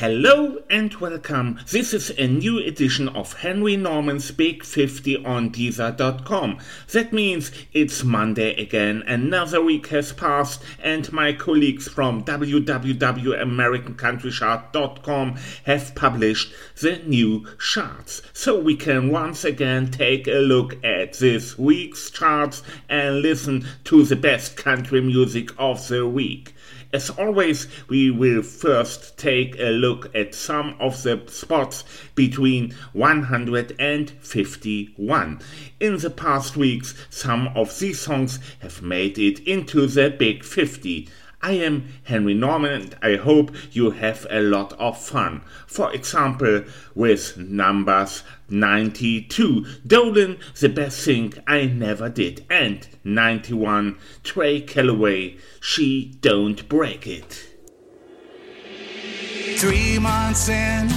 Hello and welcome. This is a new edition of Henry Norman's Big 50 on Deezer.com. That means it's Monday again. Another week has passed and my colleagues from www.americancountrychart.com have published the new charts. So we can once again take a look at this week's charts and listen to the best country music of the week. As always, we will first take a look at some of the spots between 100 and 51. In the past weeks, some of these songs have made it into the Big 50. I am Henry Norman and I hope you have a lot of fun. For example, with numbers 92, Dolan, The Best Thing I Never Did, and 91, Trey Calloway, She Don't Break It. 3 months in,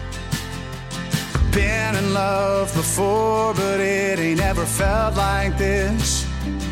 been in love before, but it ain't ever felt like this.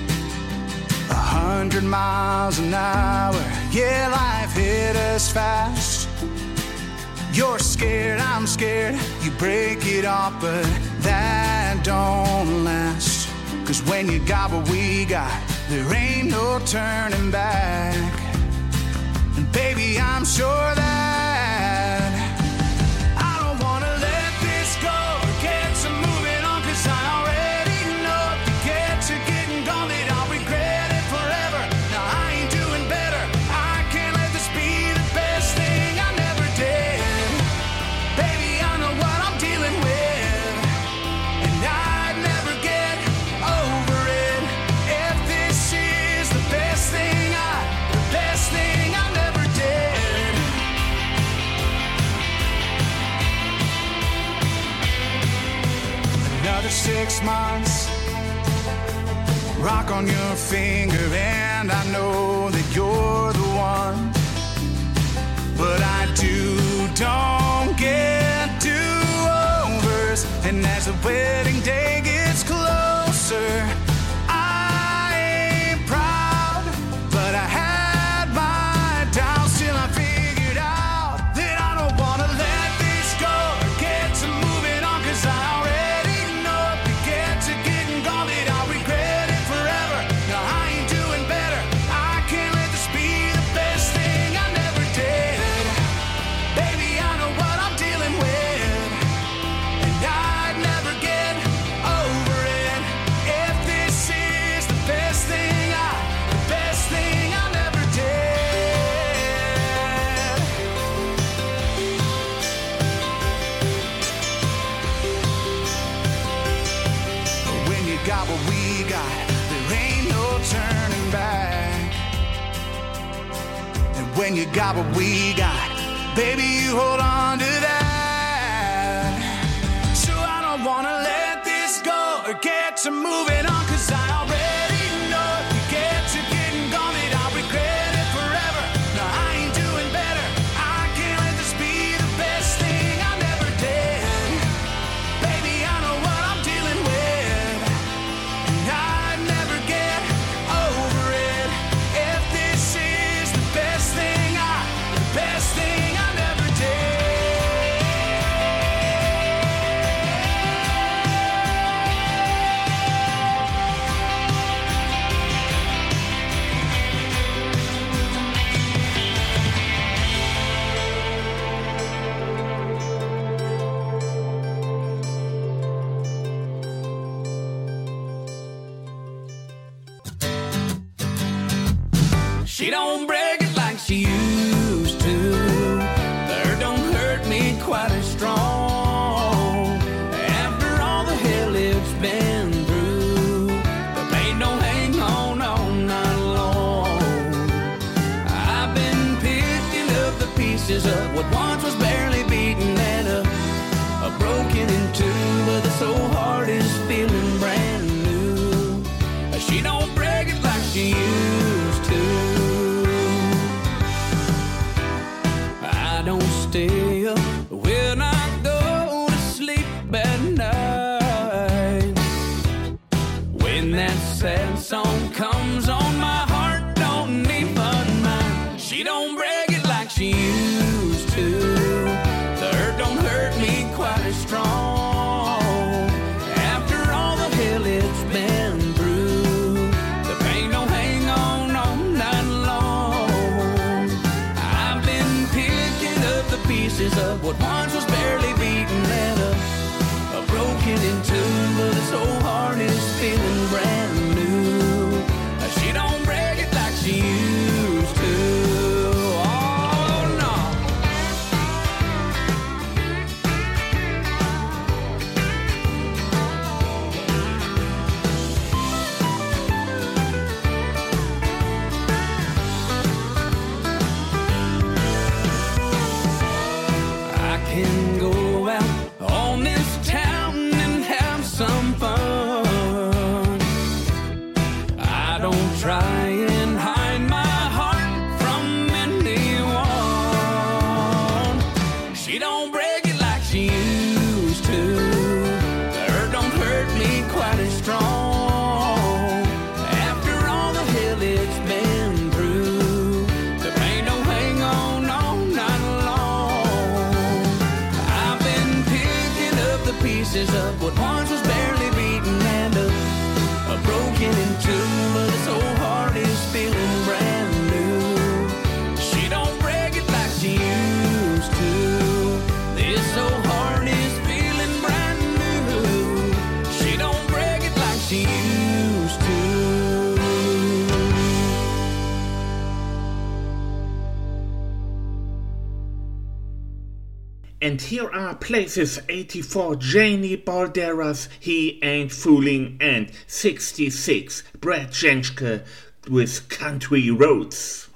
100 miles an hour, yeah, life hit us fast. You're scared, I'm scared, you break it off, but that don't last. 'Cause when you got what we got, there ain't no turning back. And baby, I'm sure that I don't wanna let this go or get to moving on, 'cause I already know if you get to getting gone that I'll regret it forever. Now I ain't doing better, I can't let this be the best thing I never did. Baby, I know what I'm dealing with, and I'd never get over it if this is the best thing I never did. Another 6 months, rock on your finger, and I know that you're the one. But I don't get do-overs, and as the wedding day gets closer, I ain't proud, but I had my doubts till I figured out that I don't wanna let this go or get to moving on, 'cause I already know if you get to getting gone that I'll regret it forever. Now I ain't doing better, I can't let this be the best thing I never did. Baby, I know what I'm dealing with, and I'd never get over it if this is the best thing I never did. But when you got what we got, there ain't no turning back. And when you got what we got, baby, you hold on to that. So I don't wanna let this go or get to moving on, 'cause I already know if you get to getting gone that I'll regret it forever. Now I ain't doing better, I can't let this be the best thing I never did. Baby, I know what I'm dealing with, and I'd never get over it if this is the best thing I never did. She don't break it like she used to. There don't hurt me quite as strong. After all the hell it's been through, the pain don't hang on all night long. I've been picking up the pieces of what once was barely beaten and broken in two, but the soul heart is feeling brand new. She don't break it like she used to. can go out on this town and have some fun. I don't try and hide my heart from anyone. She don't break it like she used to. Her don't hurt me quite as strong. After all the hell it's been through, the pain don't hang on all night long. I've been picking up the pieces of what once was barely beaten and broken in two, but this old heart is feeling brand new. She don't break it like she used to. This old heart is feeling brand new. She don't break it like she used to. And here are places 84 Janie Balderas, He Ain't Fooling, and 66 Brad Jenschke with Country Roads.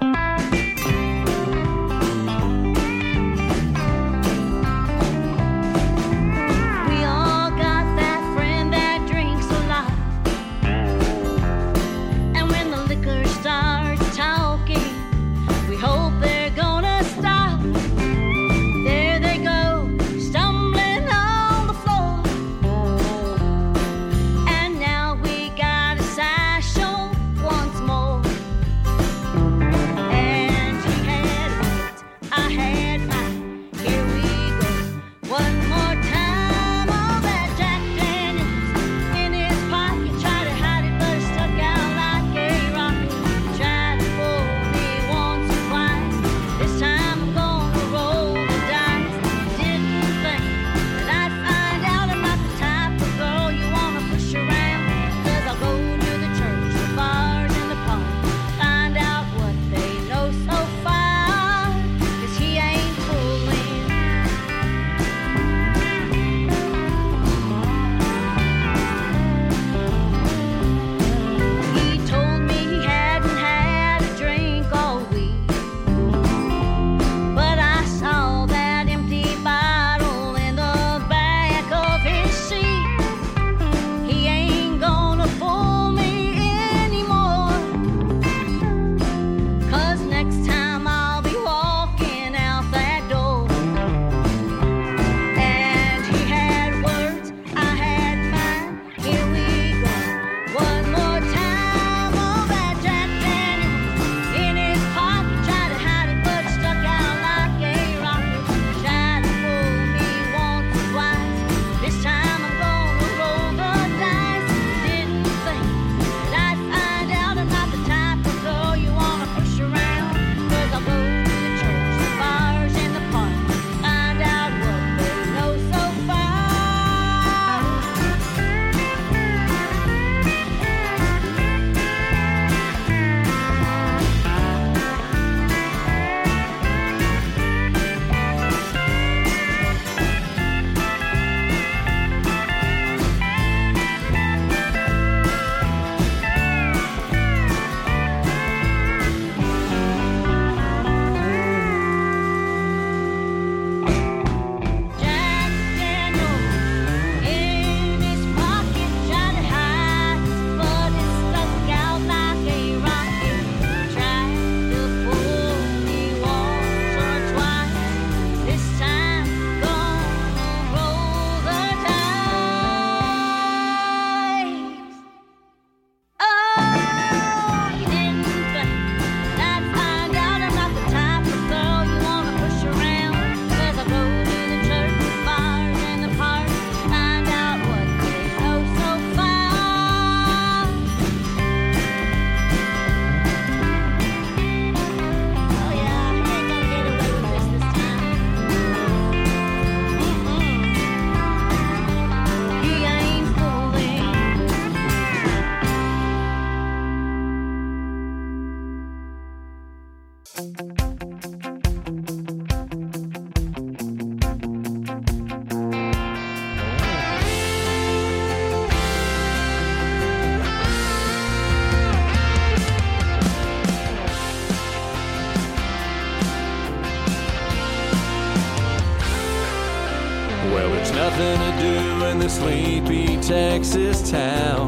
Well, there's nothing to do in this sleepy Texas town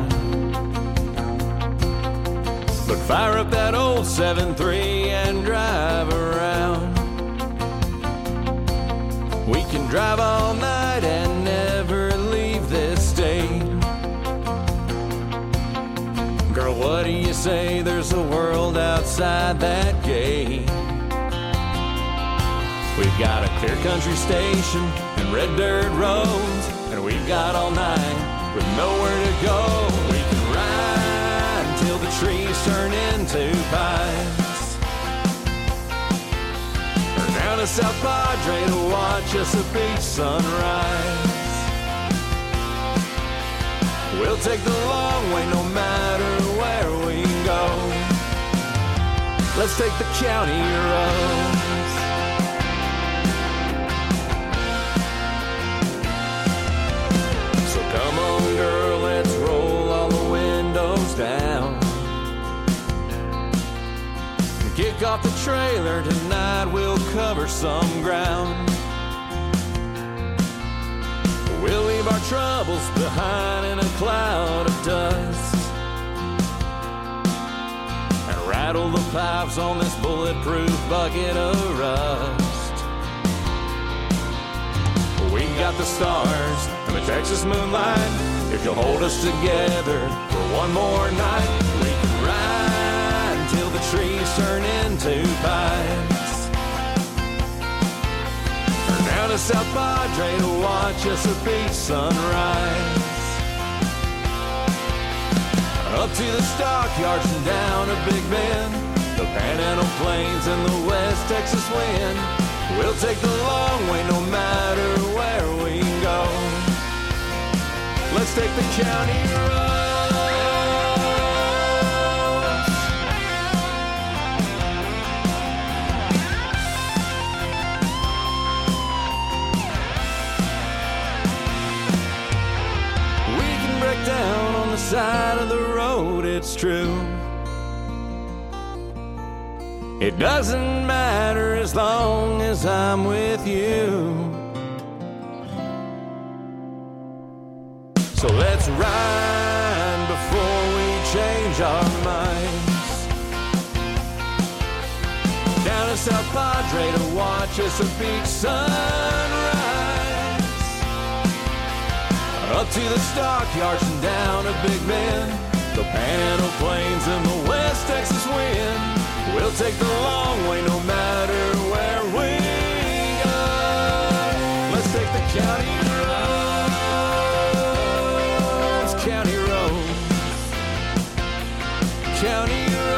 but fire up that old 7.3 and drive around. We can drive all night and never leave this state. Girl, what do you say? There's a world outside that gate. We've got a clear country station and red dirt roads, and we've got all night with nowhere to go. We can ride until the trees turn into pines, or down to South Padre to watch us a beach sunrise. We'll take the long way no matter where we go. Let's take the county roads. So come on, girl, let's roll all the windows down. Kick off the trailer, tonight we'll cover some ground. We'll leave our troubles behind in a cloud of dust and rattle the pipes on this bulletproof bucket of rust. We got the stars and the Texas moonlight. If you'll hold us together for one more night, we can ride until the trees turn into pines, down to South Padre to watch us a beach sunrise. Up to the stockyards and down to Big Bend, the Panhandle Plains and the West Texas wind. We'll take the long way no matter where we go. Let's take the county roads. Down on the side of the road, it's true. It doesn't matter as long as I'm with you. So let's ride before we change our minds, down to South Padre to watch us a beach sunrise. Up to the stockyards and down to Big Bend, the Panhandle Plains and the West Texas wind. We'll take the long way no matter where we go. Let's take the county roads, county roads, county roads.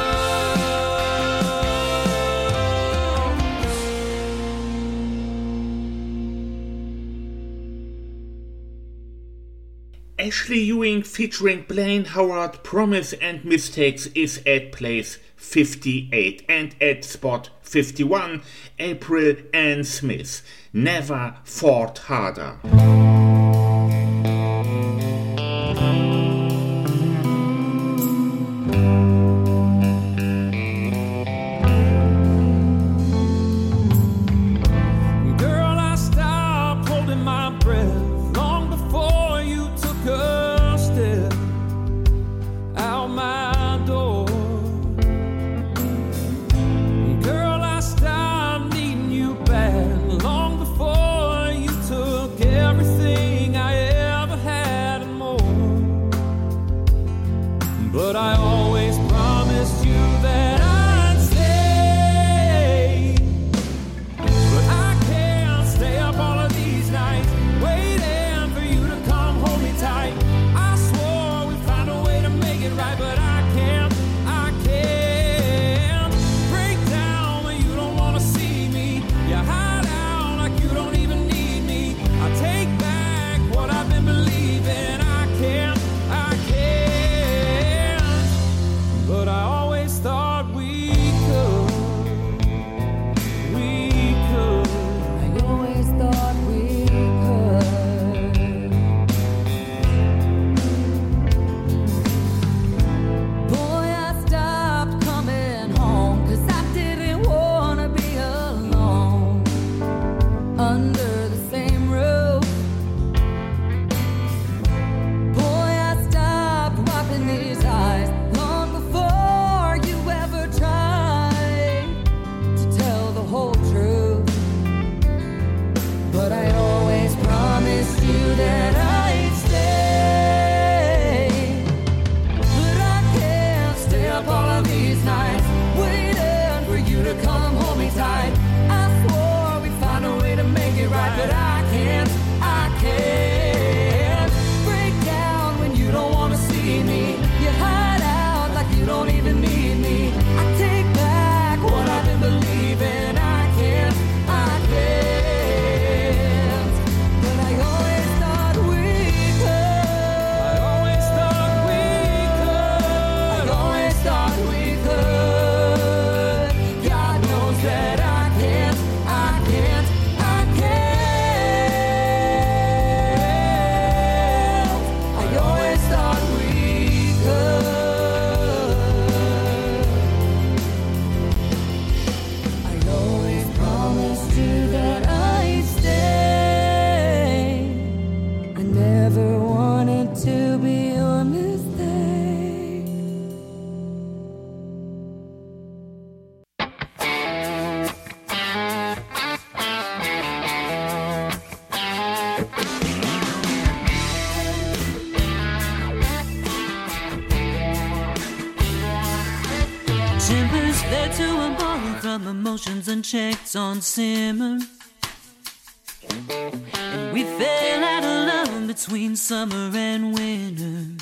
Ashley Ewing featuring Blaine Howard, Promise and Mistakes is at place 58, and at spot 51, April Ann Smith, Never Fought Harder. Long before you took everything Timbers fled to a ball from emotions unchecked on simmer. And we fell out of love between summer and winter.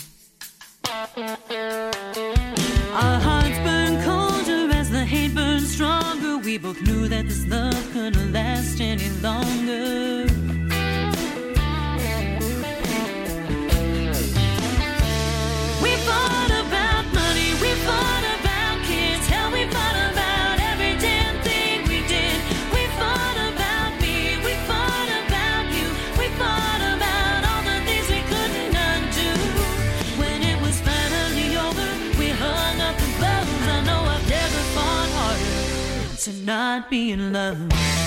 Our hearts burned colder as the hate burned stronger. We both knew that this love couldn't last any longer. We fought about money, we fought about kids. Hell, we fought about every damn thing we did. We fought about me, we fought about you. We fought about all the things we couldn't undo. When it was finally over, we hung up the gloves. I know I've never fought harder to not be in love.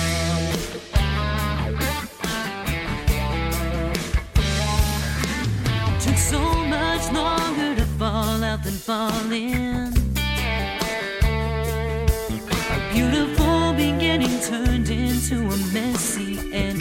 Took so much longer to fall out than fall in. A beautiful beginning turned into a messy end.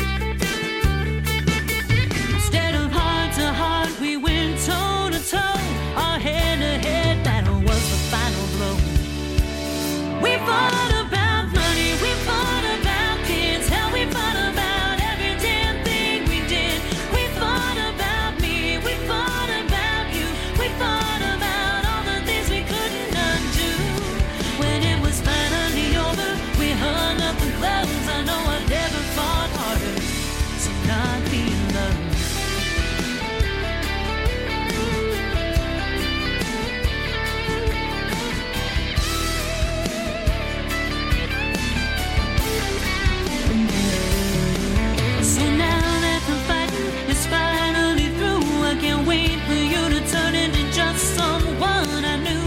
Instead of heart to heart, we went toe to toe. Our head to head battle was the final blow. We fought about money, we fought about kids. Hell, we fought about every damn thing we did. We fought about me, we fought about you. We fought about all the things we couldn't undo. When it was finally over, we hung up the gloves. I know I've never fought harder to not be in love. So now that the fighting is finally through, I can't wait for you to turn into just someone I knew.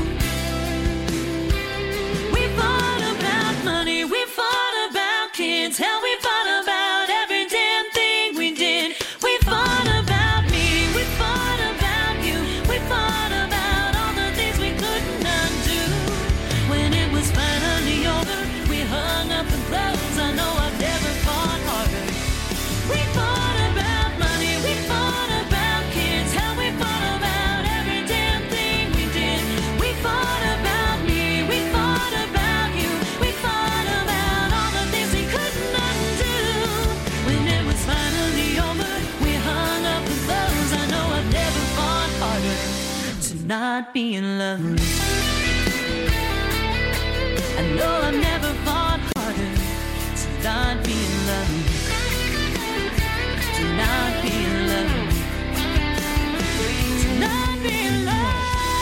We fought about money, we fought about kids. Hell, we fought about every damn thing we did. We fought about me, we fought about you. We fought about all the things we couldn't undo. When it was finally over, we hung up the gloves. I know I've never fought harder. We fought about money, we fought about kids. How we fought about every damn thing we did. We fought about me, we fought about you. We fought about all the things we couldn't undo. When it was finally over, we hung up the gloves. I know I've never fought harder to not be in love. I know I've never fought harder to not be in love. To not be in love. To not be in love.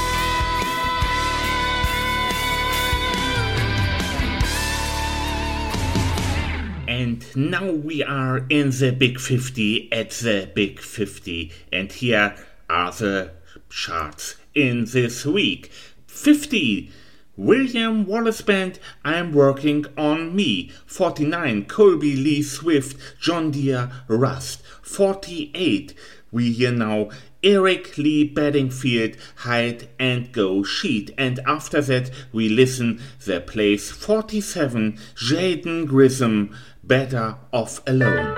And now we are in the Big 50 at the Big 50. And here are the charts in this week. 50. William Wallace Band, I'm Working on Me. 49. Colby Lee Swift, John Deere, Rust. 48. We hear now Eric Lee Bedingfield, Hide and Go Sheet. And after that we listen the place 47, Jaden Grissom, Better Off Alone.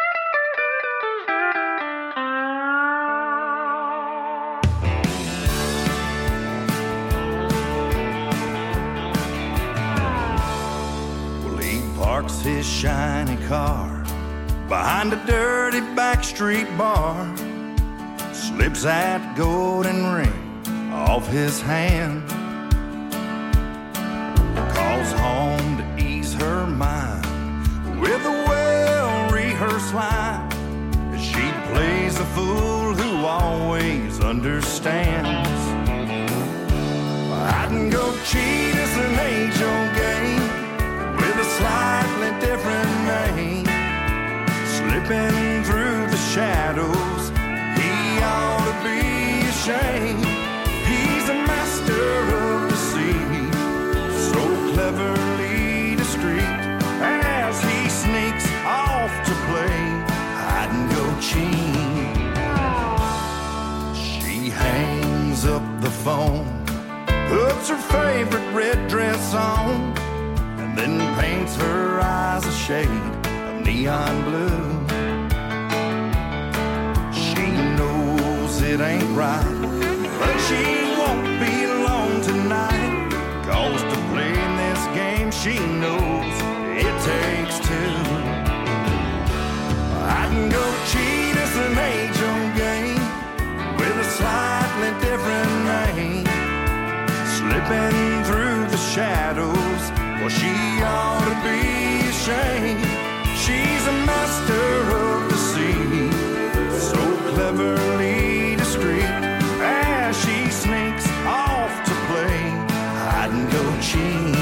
Parks his shiny car behind a dirty backstreet bar, slips that golden ring off his hand, calls home to ease her mind with a well-rehearsed line as she plays the fool who always understands. Hide and go cheat is an age-old game with a slightly different name, slipping through the shadows. He ought to be ashamed. He's a master of deceit, so cleverly discreet as he sneaks off to play hide and go cheat. She hangs up the phone, puts her favorite red dress on, then paints her eyes a shade of neon blue. it ain't right. But she won't be alone tonight, 'cause to play in this game she knows it takes two. I can go cheat, it's an age-old game with a slightly different name. Slipping through the shadows, well, she ought to be ashamed. She's a master of deceit, so cleverly discreet, as she sneaks off to play hide and go cheat.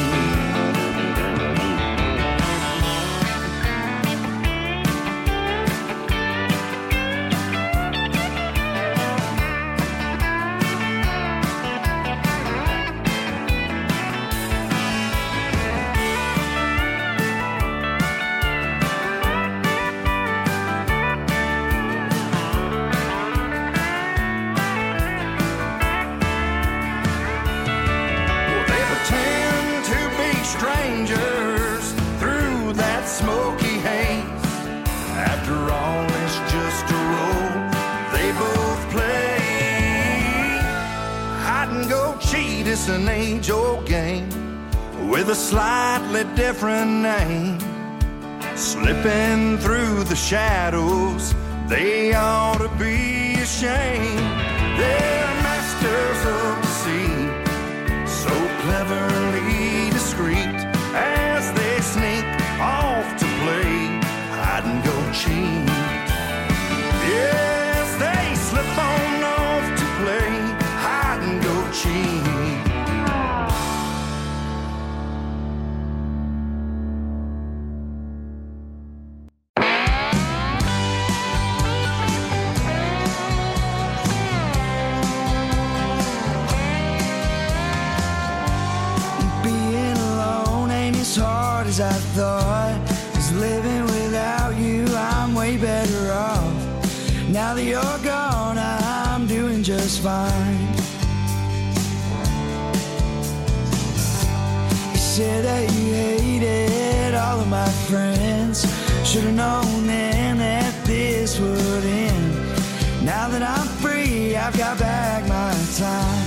Strangers through that smoky haze. After all, it's just a role they both play. Hide and go cheat is an age-old game with a slightly different name. Slipping through the shadows, they ought to be ashamed. They're masters of deceit, so cleverly discreet, as they sneak off to play hide and go cheat. Yes, they slip on off to play hide and go cheat. As hard as I thought, 'cause living without you I'm way better off. Now that you're gone, I'm doing just fine. You said that you hated all of my friends. Should've known then that this would end. Now that I'm free, I've got back my time.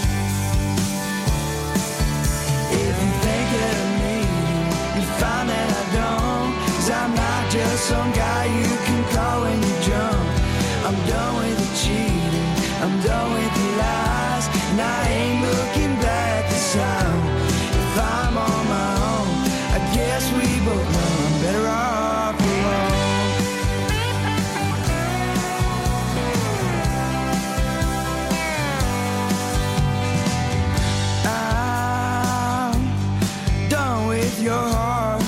If you think that you find that I don't, 'cause I'm not just some guy you can call when you're drunk. I'm done with the cheating, I'm done with the lies, and I ain't looking back this time. If I'm on my own, I guess we both know I'm better off alone. I'm done with your heart.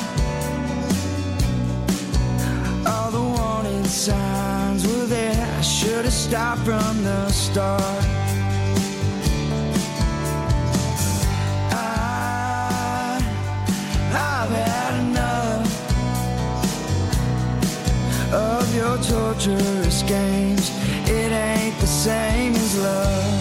All the warning signs were there, I should have stopped from the start. I've had enough of your torturous games. It ain't the same as love.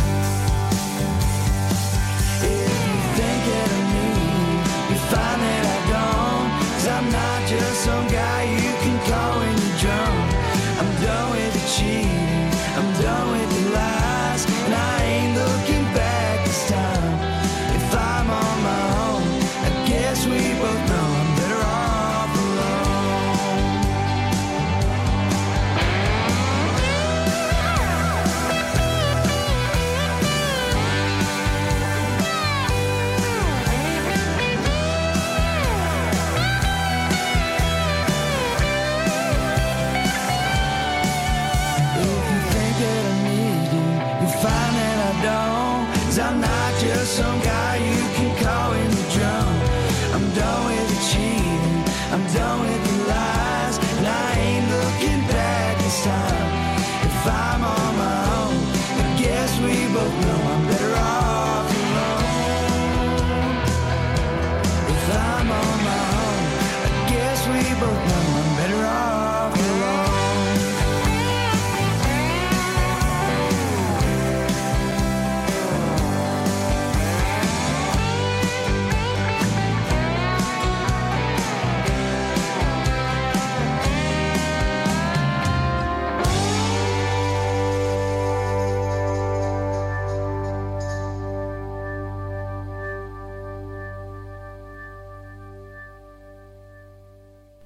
If you think that I need, you find that I don't, 'cause I'm not just some guy you can call when you're drunk. I'm done with the cheating, I'm done with the lies, and I ain't looking back this time. If I'm on my own, I guess we both know I'm better off alone.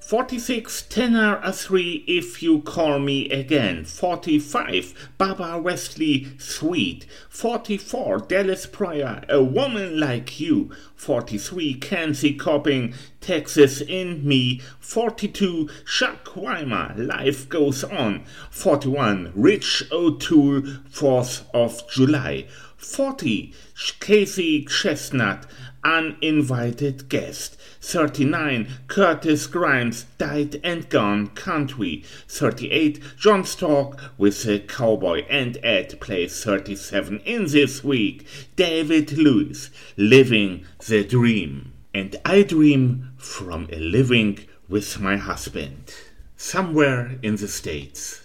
46, tenor a 3 if you call me again. 45, Baba Wesley, Sweet. 44, Dallas Pryor, A Woman Like You. 43, Kenzie Copping, Texas in Me. 42, Chuck Weimer, Life Goes On. 41, Rich O'Toole, 4th of July. 40, Casey Chestnut, Uninvited Guest. 39, Curtis Grimes, Died and Gone Country. 38, John Stork with the Cowboy, and at place 37 in this week, David Lewis, Living the Dream. And I dream from a living with my husband, somewhere in the States.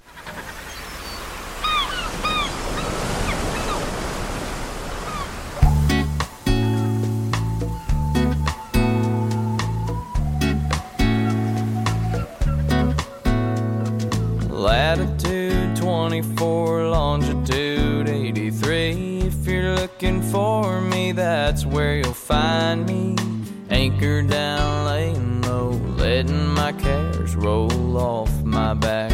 Latitude 24, longitude 83. If you're looking for me, that's where you'll find me. Anchor down, laying low, letting my cares roll off my back.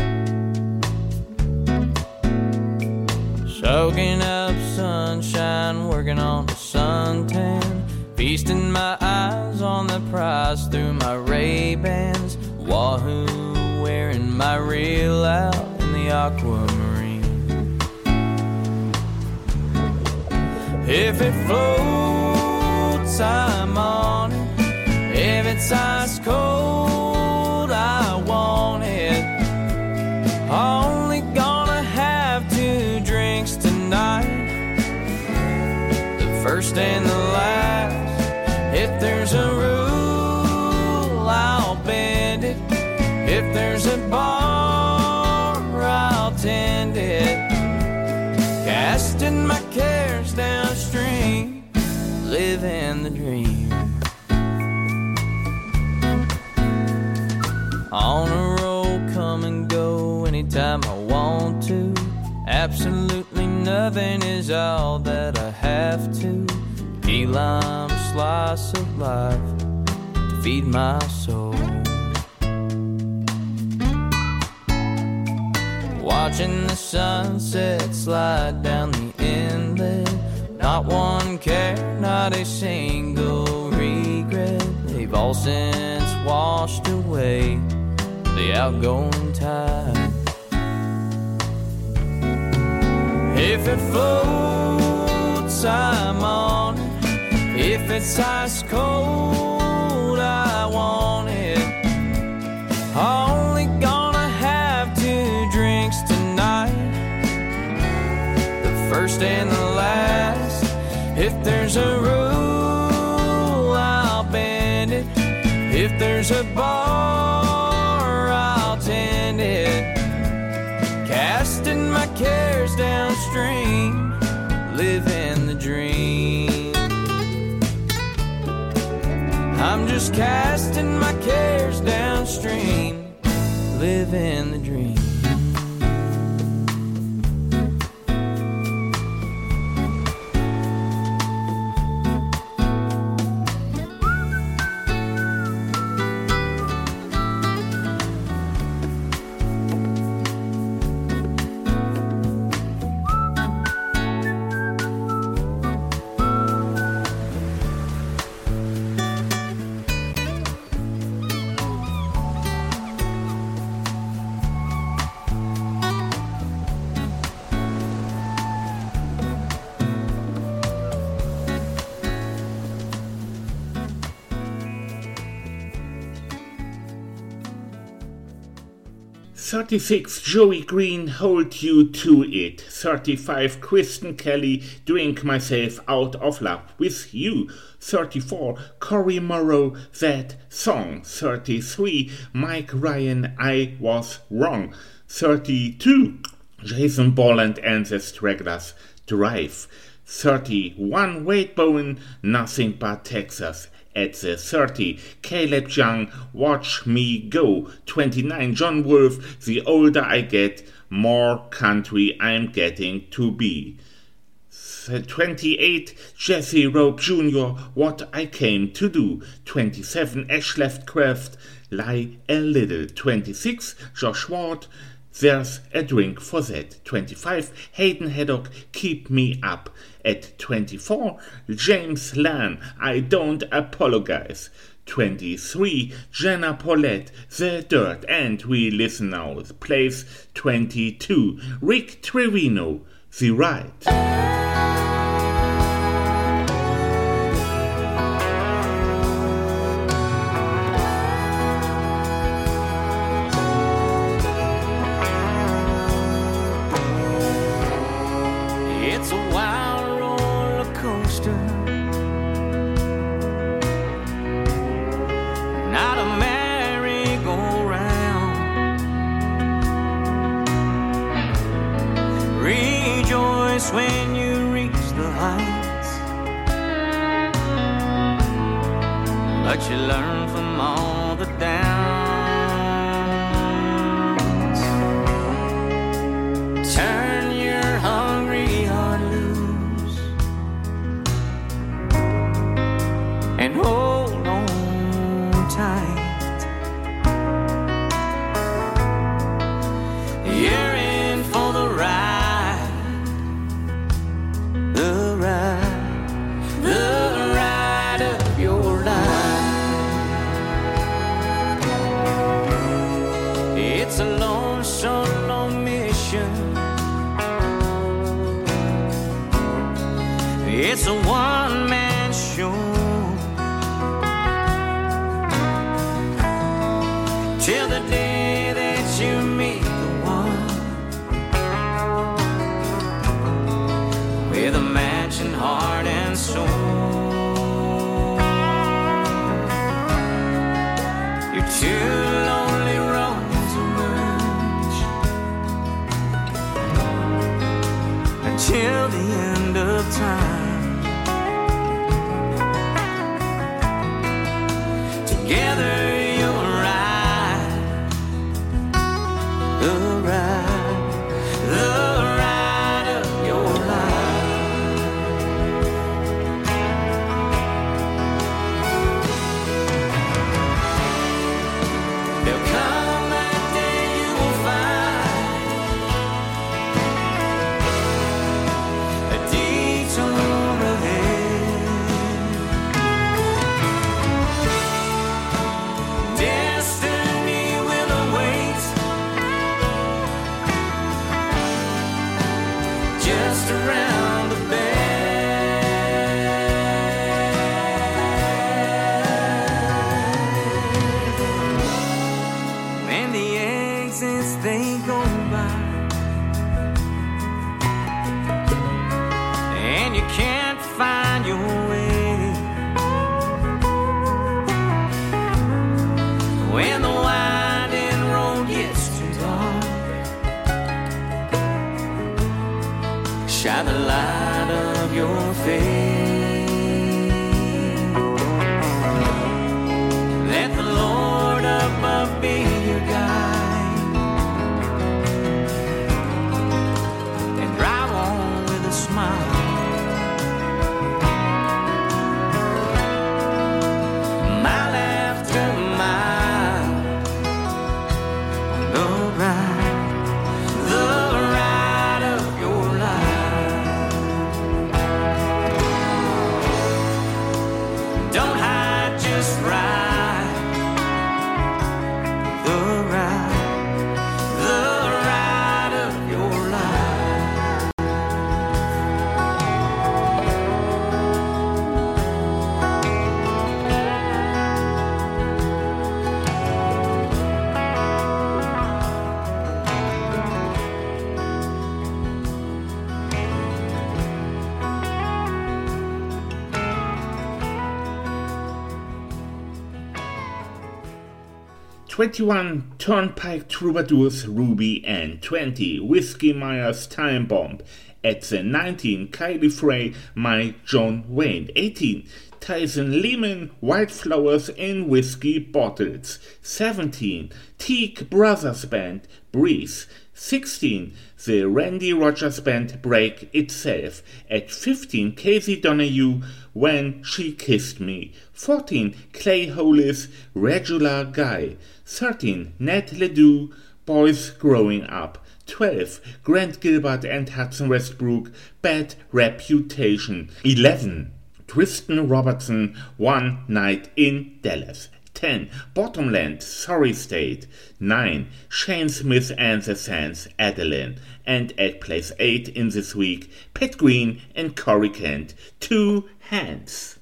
Soaking up sunshine, working on the suntan. Feasting my eyes on the prize through my Ray-Bans. Wahoo! Wearing my reel out in the aquamarine. If it floats, I'm on it. If it's ice cold, I want it. Only gonna have 2 drinks tonight, the first and the last. If there's a rule, I'll bend it. If there's a bar, I'll tend it. Casting my cares downstream, living the dream. On a roll, come and go anytime I want to. Absolutely nothing is all that I have to. Key lime slice of life to feed my soul. Watching the sunset slide down the inlet. Not one care, not a single regret. They've all since washed away the outgoing tide. If it floats, I'm on it. If it's ice cold, I want it. Only gonna have 2 drinks tonight, the first and the last. If there's a rule, I'll bend it. If there's a bar, I'll tend it. Casting my cares downstream, living the dream. I'm just casting my cares downstream, living the dream. '36, Joey Green, Hold You To It. '35, Kristen Kelly, Drink Myself Out of Love With You. '34, Cory Morrow, That Song. '33, Mike Ryan, I Was Wrong. '32, Jason Borland and the Stragglers, Drive. 31, Wade Bowen, Nothing But Texas. At the 30, Caleb Young, Watch Me Go. 29, John Wolfe, The Older I Get, More Country I'm Getting to Be. 28, Jesse Rope Jr., What I Came to Do. 27, Ash Left Craft, Lie a Little. 26, Josh Ward, There's a Drink for That. 25, Hayden Haddock, Keep Me Up. At 24, James Lan, I Don't Apologize. 23, Jenna Paulette, The Dirt. And we listen now with place 22, Rick Trevino, The Ride. It's a wild roller coaster, not a merry-go-round. Rejoice when you reach the heights, but you learn from all the downs. Turn your hungry heart loose and hold on tight. You're in for the ride, the ride, the ride of your life. It's a long, so long mission. It's a one-man show. Till the day that you meet the one with a matching heart and soul. You're two lonely roads emerge until the end of time. Together you'll ride the ride of your life. There'll come that day you will find a detour ahead. Destiny will await just around the bend. When the exits they go by and you can't find your way, when the winding road gets too dark, shine the light of your faith. Let the Lord above be your guide, and drive on with a smile. Mile after mile, the ride of your life. Don't hide, just ride the ride of your life. "21 Turnpike Troubadours, Ruby and 20 Whiskey Myers Time Bomb." At the 19, Kylie Frey, My John Wayne. 18, Tyson Lehman, White Flowers in Whiskey Bottles. 17, Teague Brothers Band, Breeze. 16. The Randy Rogers Band Break Itself. At 15. Casey Donahue, When She Kissed Me. 14. Clay Hollis, Regular Guy. 13. Ned Ledoux, Boys Growing Up. 12. Grant Gilbert and Hudson Westbrook, Bad Reputation. 11. Tristan Robertson, One Night in Dallas. 10. Bottomland, Sorry State. 9. Shane Smith and the Sands, Adeline. And at place 8 in this week, Pat Green and Corey Kent, Two Hands.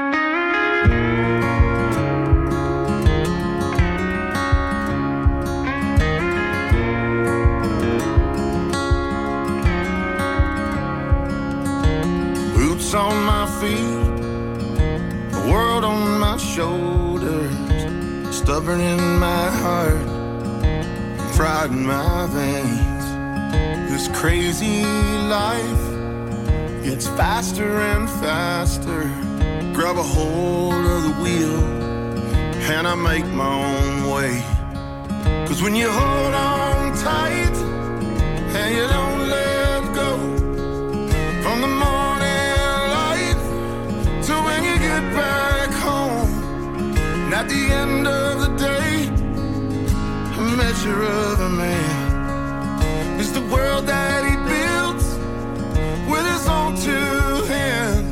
Boots on my feet, the world on my shoulders, stubborn in my heart, pride in my veins. This crazy life gets faster and faster. Grab a hold of the wheel and I make my own way. 'Cause when you hold on tight and you don't let go, from the morning light to when you get back home, and at the end of the day, a measure of a man is the world that he builds with his own two hands.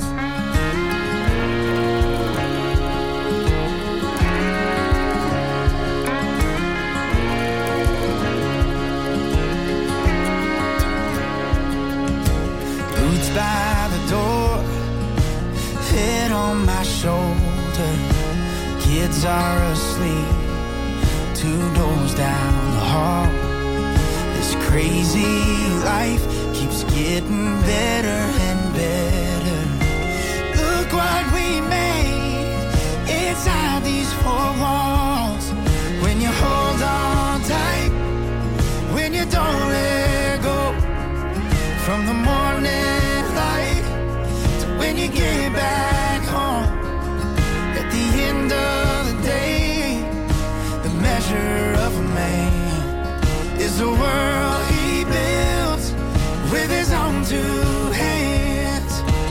Boots by the door, head on my shoulder, kids are asleep, 2 doors down the hall. This crazy life keeps getting better and better. Look what we made inside these 4 walls. When you hold on tight, when you don't let go, from the morning light to when you get back home, at the end of the day, the measure of a man is the world he builds with his own 2 hands.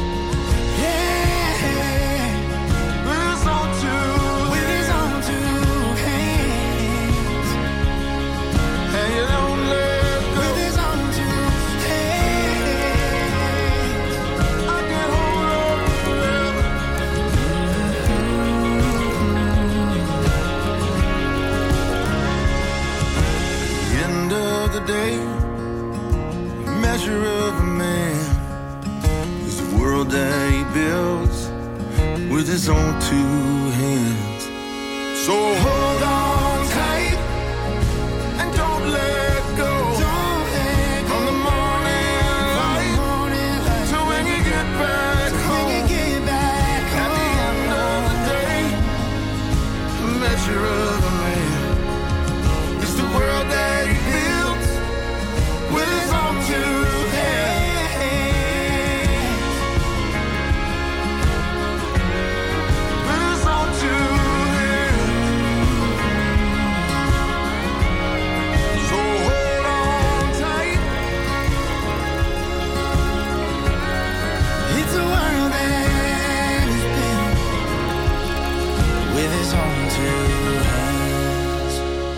Yeah, with his own 2 hands. And you don't let go. With his own 2 hands. I can hold on forever. End of the day, measure of a man is the world that he builds with his own 2 hands. So hold on tight and don't let go. From the morning light to when you get back home. At the end of the day, the measure of a man is the world that he builds with his own 2 hands. With his own 2 hands. So hold on tight. It's a world that is built with his own 2 hands.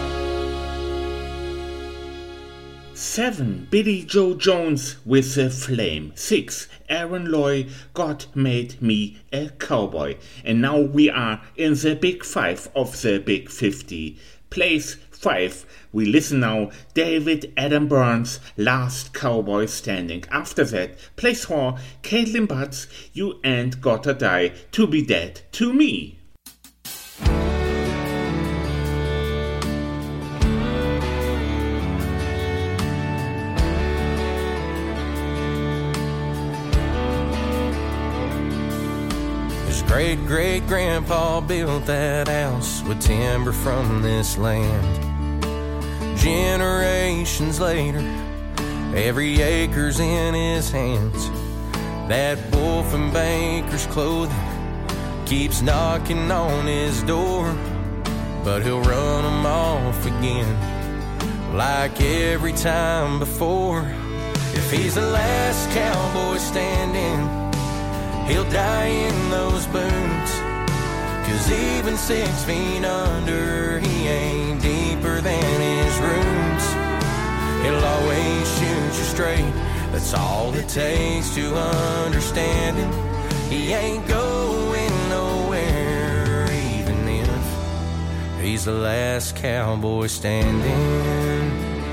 7. Billy Joe Jones with the Flame. 6. Aaron Loy, God Made Me a Cowboy. And now we are in the Big 5 of the Big 50. Place 5. We listen now, David Adam Burns, Last Cowboy Standing. After that, place 4, Caitlin Butts, You Ain't Gotta Die to Be Dead to Me. Great-great-grandpa built that house with timber from this land. Generations later, every acre's in his hands. That wolf in baker's clothing keeps knocking on his door, but he'll run 'em off again like every time before. If he's the last cowboy standing, he'll die in those boots. 'Cause even 6 feet under, he ain't deeper than his roots. He'll always shoot you straight, that's all it takes to understand him. He ain't going nowhere, even if he's the last cowboy standing.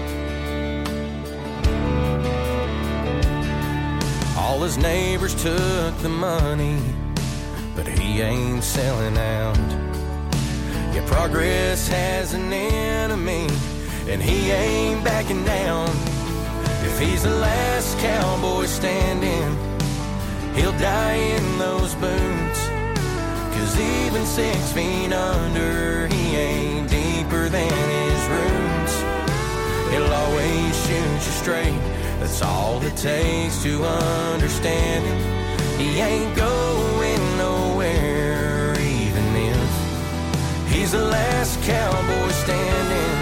All his neighbors took the money, but he ain't selling out. Yeah, progress has an enemy, and he ain't backing down. If he's the last cowboy standing, he'll die in those boots. 'Cause even 6 feet under, he ain't deeper than his roots. He'll always shoot you straight, that's all it takes to understand him. He ain't going nowhere, even if he's the last cowboy standing.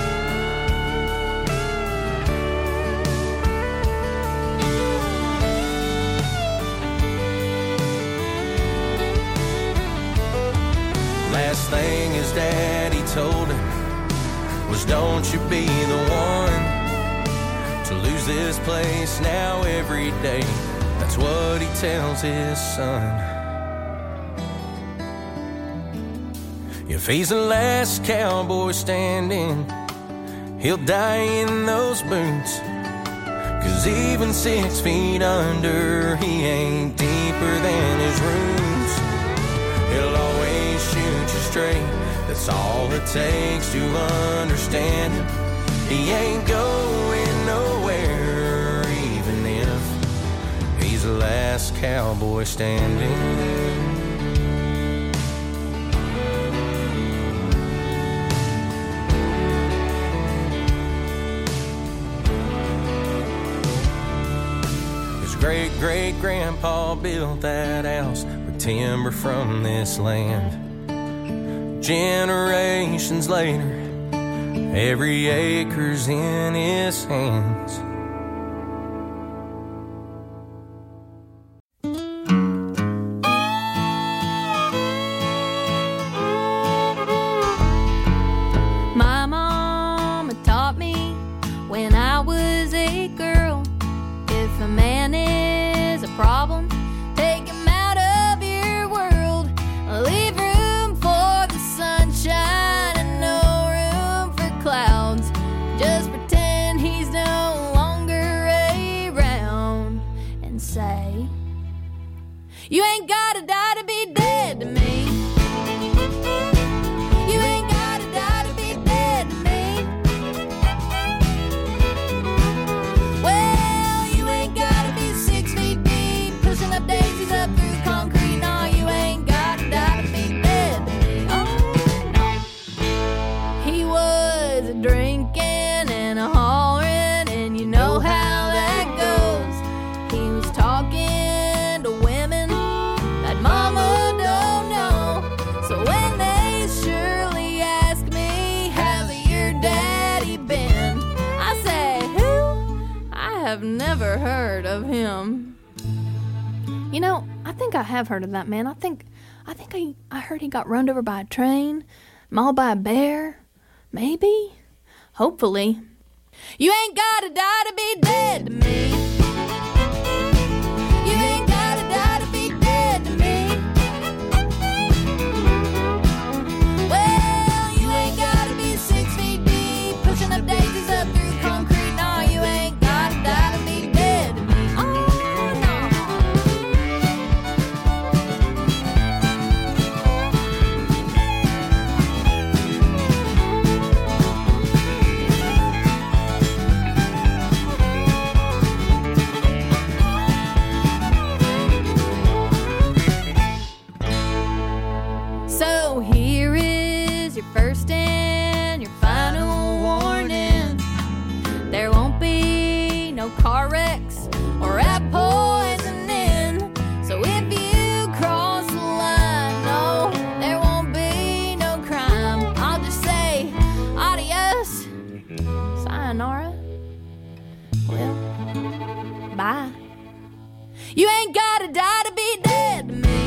Last thing his daddy told him was, don't you be the one to lose this place now every day. That's what he tells his son. If he's the last cowboy standing, he'll die in those boots. 'Cause even 6 feet under, he ain't deeper than his roots. He'll always shoot you straight, that's all it takes to understand him. He ain't going nowhere, even if he's the last cowboy standing. His great-great-grandpa built that house with timber from this land. Generations later, every acre's in his hands. My mama taught me when I was a girl, if a man is a problem, take him out of your world. Leave room for the sunshine and no room for clouds. Just pretend he's no longer around and say, you ain't gotta die to be dead to me. You ain't gotta die to be dead to me. Well, you ain't gotta be 6 feet deep, pushing up daisies up through concrete. No, you ain't gotta die to be dead to me. Oh, no. He was a drinking and a hollering, and you know how that goes. He was talking to women that mama don't know. So when they surely ask me, how's your daddy been, I say, who? I have never heard of him. You know, I think I have heard of that man. I think I heard he got run over by a train, mauled by a bear. Maybe? Hopefully. You ain't gotta die to be dead to me. You ain't gotta die to be dead to me. Well, you ain't gotta be 6 feet deep, pushing up daisies up through concrete. No, you ain't gotta die to be dead to me. Oh, no. bye. You ain't gotta die to be dead to me.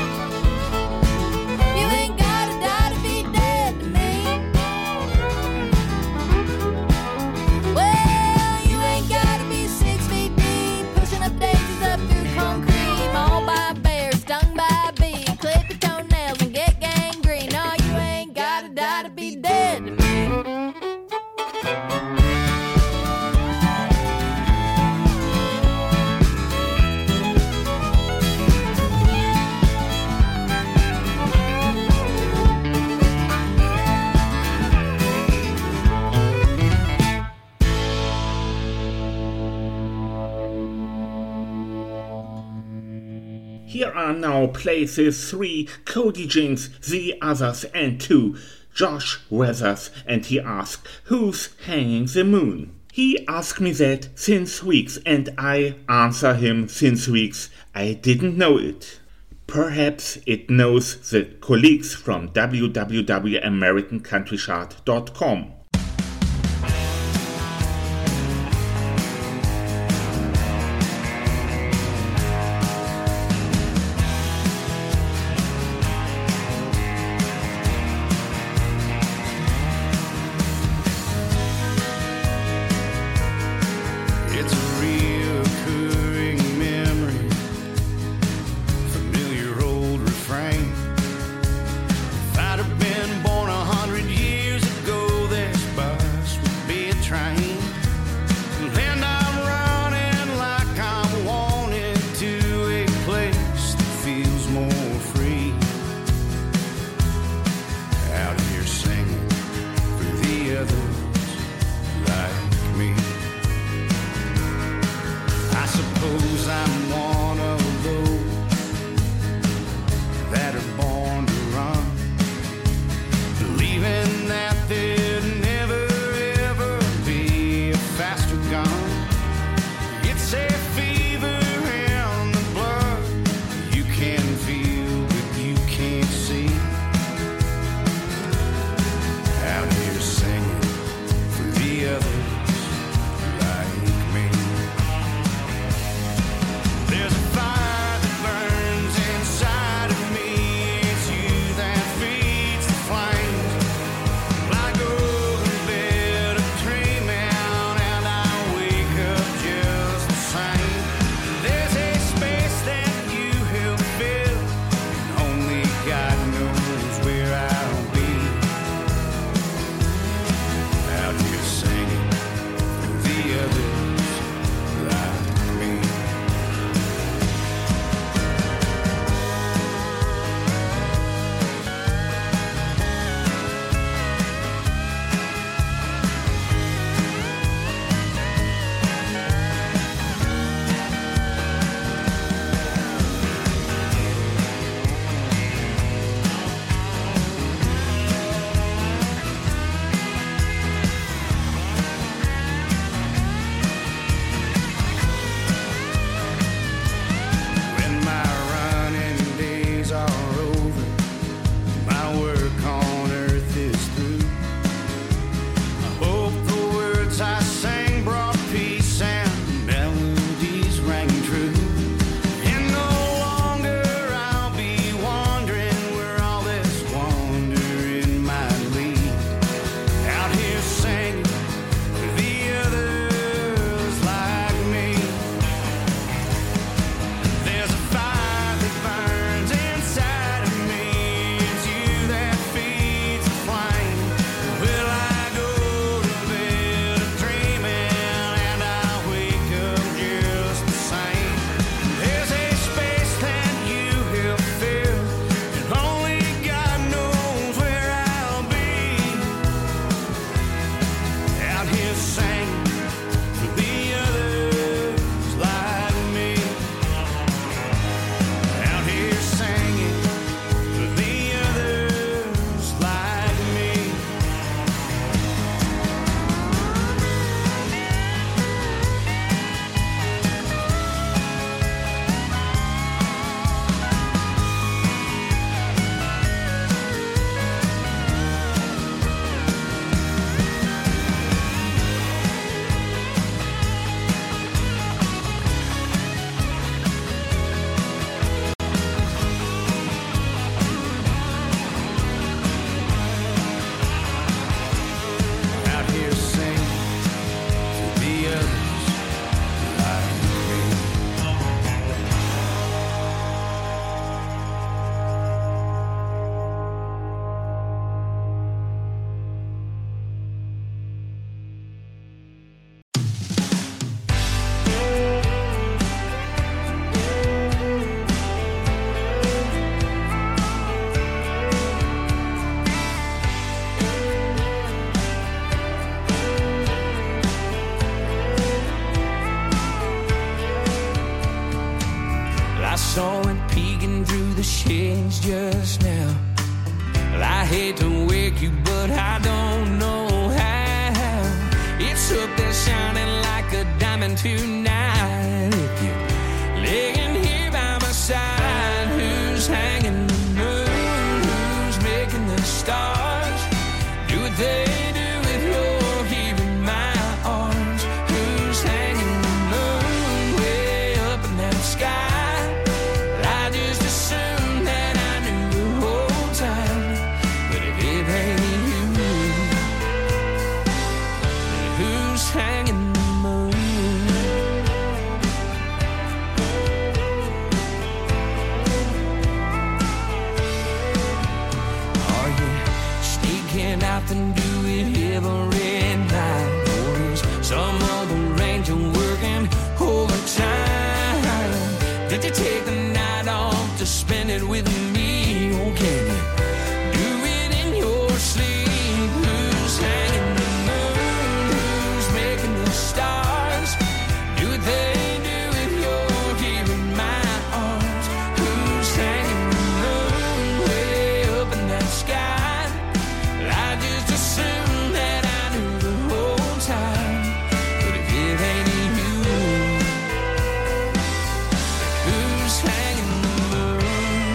You ain't gotta die to be dead to me. Well, you ain't gotta be 6 feet deep, pushing up daisies up through concrete, mauled by a bear, stung by a bee, clip your toenails and get gangrene. No, you ain't gotta die to be dead to me. Here are now places 3, Cody Jinks, The Others, and 2, Josh Weathers, and he asked, who's hanging the moon? He asked me that since weeks, and I answer him since weeks. I didn't know it. Perhaps it knows the colleagues from www.americancountrychart.com. It's a reoccurring memory, familiar old refrain. If I'd have been born 100 years ago, this bus would be a train. And I'm running like I'm wanted to a place that feels more free. Out here singing for the others like me. I suppose I'm one of those that are born to run, believing that there'd never ever be a faster gun. It's a fever in the blood you can feel but you can't see. Out here singing for the others like me. There's a fire that burns inside of me. It's you that feeds the flames. I go to bed dreaming and I wake saw it peeking through the shades just now. Well, I hate to wake you, but I don't know how. It's up there shining like a diamond tonight. If you're laying here by my side, who's hanging the moon? Who's making the stars do what they do if you're here in my arms? Who's hanging the moon way up in that sky? I just assumed that I knew the whole time. But if it ain't you, then who's hanging the moon? Are you sneaking out and do it every night? Or is some other angel working overtime? Did you take the night off to spend it with me? Or can you do it in your sleep? Who's hanging the moon? Who's making the stars do what they do if you're here in my arms? Who's hanging the moon way up in that sky? I just assumed that I knew the whole time. But if it ain't you, who's hanging the moon?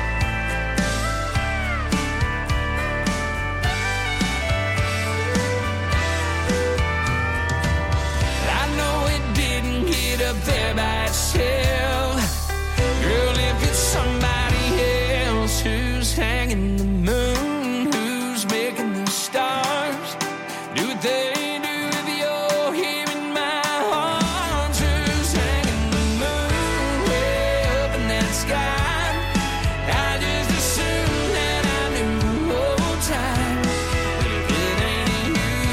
I know it didn't get up there by itself. Girl, if it's somebody else, who's hanging the moon? Who's making the stars do what they do if you're here in my arms? Who's hanging the moon way up in that sky? I just assumed that I knew the whole time. But if it ain't you,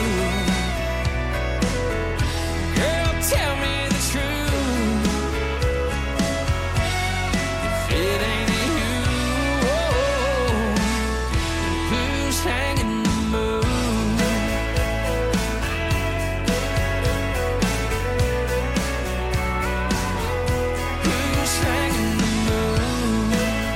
girl, tell me the truth. If it ain't you, who's hanging the moon? Who's hanging the moon?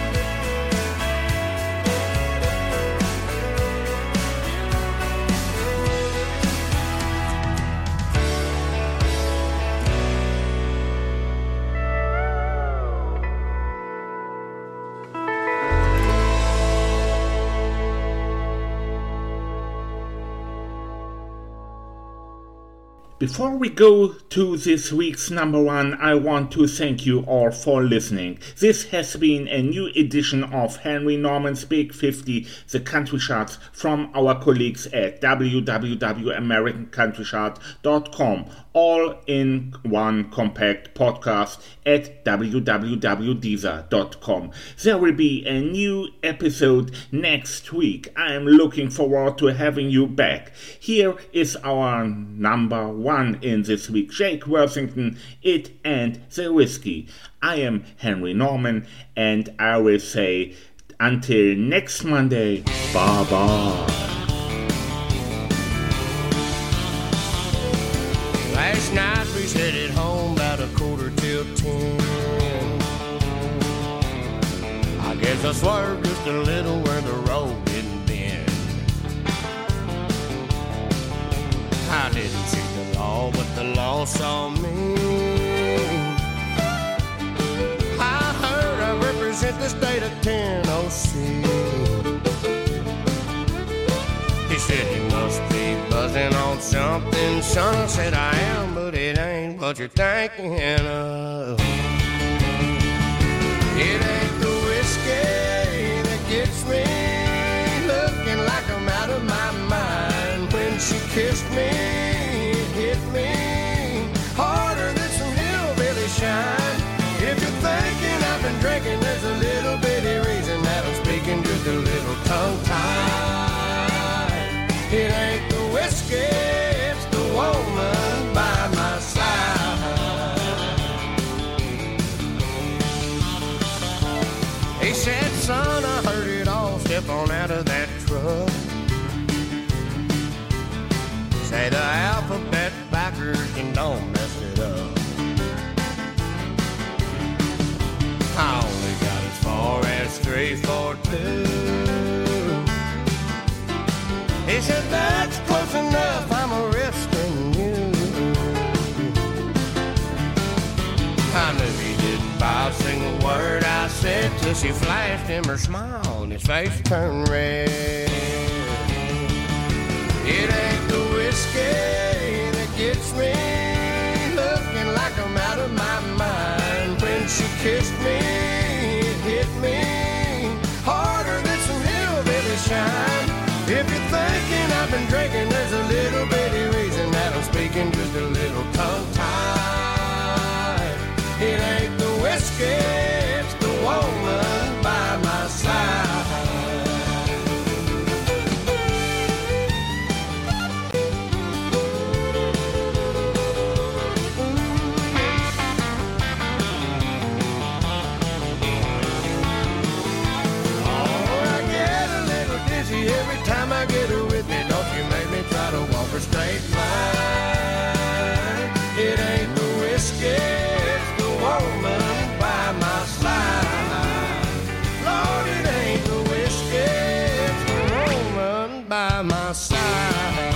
Before we go to this week's number one, I want to thank you all for listening. This has been a new edition of Henry Norman's Big 50, the country charts from our colleagues at www.americancountrychart.com, all in one compact podcast at www.deezer.com. There will be a new episode next week. I am looking forward to having you back. Here is our number one in this week, Jake Worthington, It and the Whiskey. I am Henry Norman, and I will say until next Monday, bye-bye. Last night we headed home about 9:45. I guess I swerved just a little where the road didn't bend. I didn't see the law, but the law saw me. I heard I represent the state of Tennessee. He said you must be buzzing on something, son. I said I am, but it ain't what you're thinking of. It ain't the whiskey that gets me looking like I'm out of my mind. When she kissed me, it hit me harder than some hillbilly shine. If you're thinking I've been drinking, there's a little bitty reason that I'm speaking just a little tongue-tied. It ain't the whiskey, it's the woman by my side. He said, son, I heard it all. Step on out of that truck. Say the alphabet backwards and don't mess it up. Oh, said till she flashed him her smile and his face turned red. It ain't the whiskey that gets me looking like I'm out of my mind. When she kissed me, it hit me harder than some hillbilly shine. If you're thinking I've been drinking, there's a little bitty reason that I'm speaking just a little tongue-tied. It ain't the whiskey, it's the woman by my side. Every time I get her with me, don't you make me try to walk a straight line. It ain't the whiskey, it's the woman by my side. Lord, it ain't the whiskey, it's the woman by my side.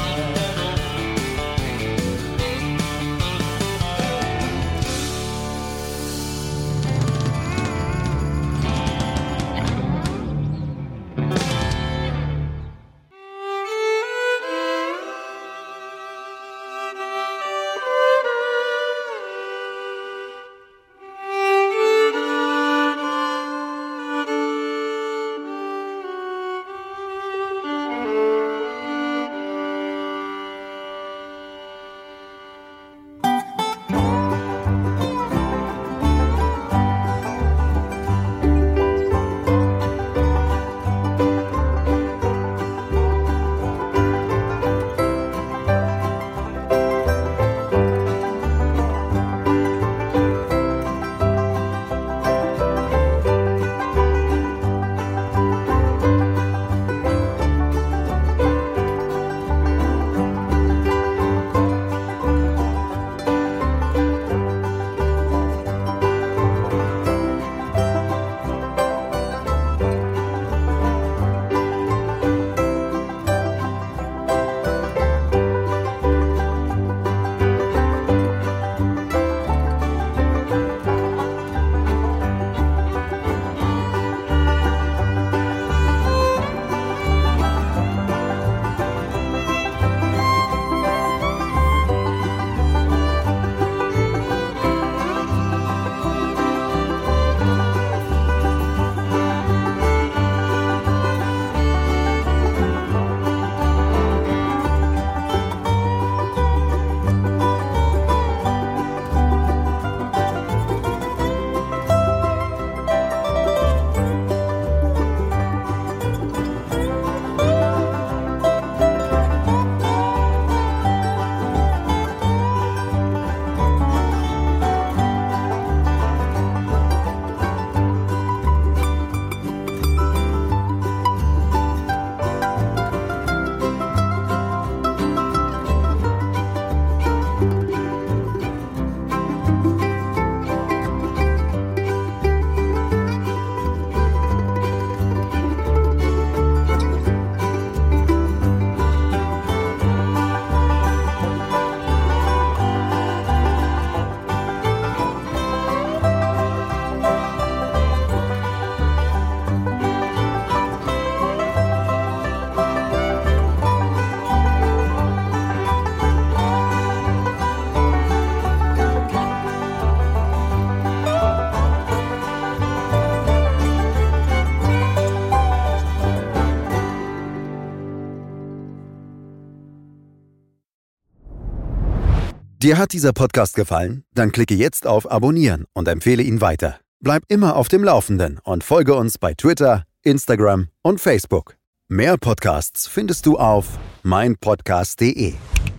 Dir hat dieser Podcast gefallen? Dann klicke jetzt auf Abonnieren und empfehle ihn weiter. Bleib immer auf dem Laufenden und folge uns bei Twitter, Instagram und Facebook. Mehr Podcasts findest du auf meinpodcast.de.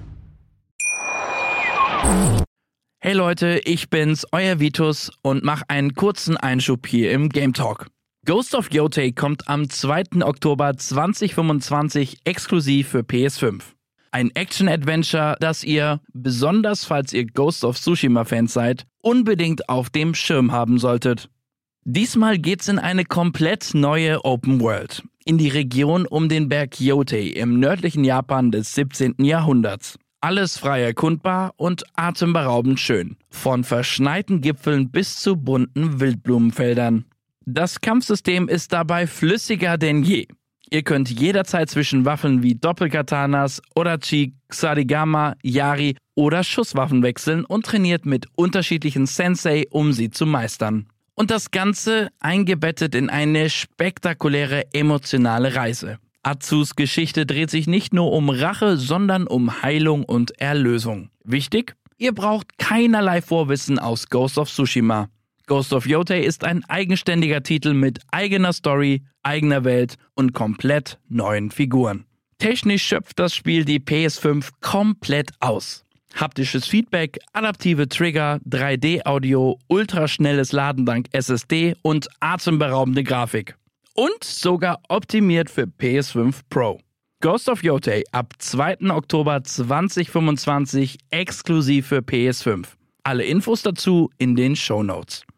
Hey Leute, ich bin's, euer Vitus und mach einen kurzen Einschub hier im Game Talk. Ghost of Yotei kommt am 2. Oktober 2025 exklusiv für PS5. Ein Action-Adventure, das ihr, besonders falls ihr Ghost of Tsushima-Fans seid, unbedingt auf dem Schirm haben solltet. Diesmal geht's in eine komplett neue Open World, in die Region um den Berg Yotei im nördlichen Japan des 17. Jahrhunderts. Alles frei erkundbar und atemberaubend schön, von verschneiten Gipfeln bis zu bunten Wildblumenfeldern. Das Kampfsystem ist dabei flüssiger denn je. Ihr könnt jederzeit zwischen Waffen wie Doppelkatanas, Odachi, Ksarigama, Yari oder Schusswaffen wechseln und trainiert mit unterschiedlichen Sensei, um sie zu meistern. Und das Ganze eingebettet in eine spektakuläre emotionale Reise. Atsus Geschichte dreht sich nicht nur um Rache, sondern um Heilung und Erlösung. Wichtig? Ihr braucht keinerlei Vorwissen aus Ghost of Tsushima. Ghost of Yotei ist ein eigenständiger Titel mit eigener Story, eigener Welt und komplett neuen Figuren. Technisch schöpft das Spiel die PS5 komplett aus. Haptisches Feedback, adaptive Trigger, 3D-Audio, ultraschnelles Laden dank SSD und atemberaubende Grafik. Und sogar optimiert für PS5 Pro. Ghost of Yotei ab 2. Oktober 2025 exklusiv für PS5. Alle Infos dazu in den Shownotes.